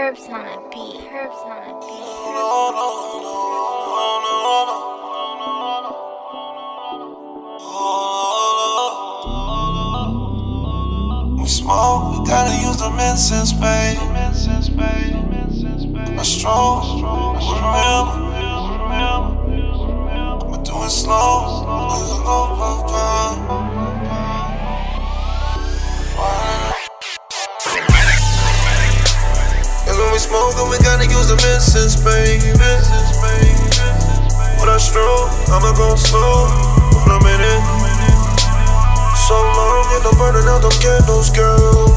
Herbs on a beat. Herbs on a beat. We smoke, we gotta use the incense, babe. I'm strong, remember. I'ma do it slow. And when we smoke, we gotta use the incense, baby. When I stroll, I'ma go slow. When I'm in it, so long, and I'm burning out them candles, girl.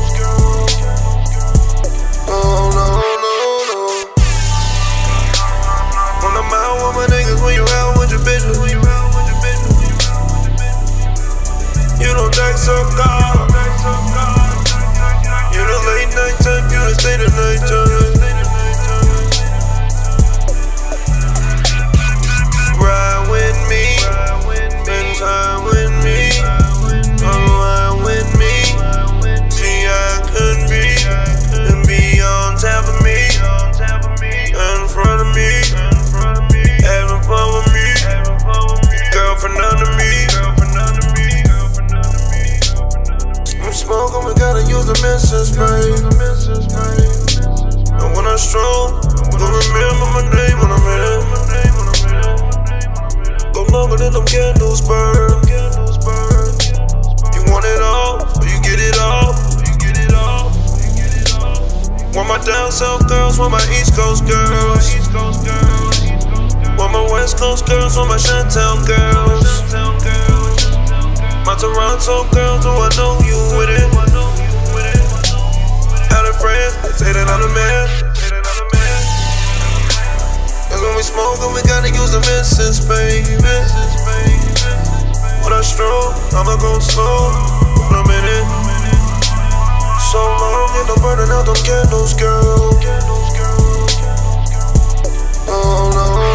Oh, no, no, no. When I'm out with my niggas, when you out with your bitches, you don't text up, God. You the late night time, you the stay the night time. Ride with me, spend time with me, unwind with me. See, I could be and be on top of me, in front of me, having fun with me, girlfriend under me. We smoking, we gotta use the incense, babe. And when I stroll, don't remember my name when I'm in. Go longer than them candles burn. You want it all, or you get it all. Want my down south girls, want my east coast girls. Want my west coast girls, want my Chantel girls. My Toronto girls, do I know you with it? Out of friends, they say that I'm the man. And when we smoking, we gotta use the incense, baby. When I stroll, I'ma go slow. When I'm in it, so long, and I'm burning out them candles, girl. Oh, no.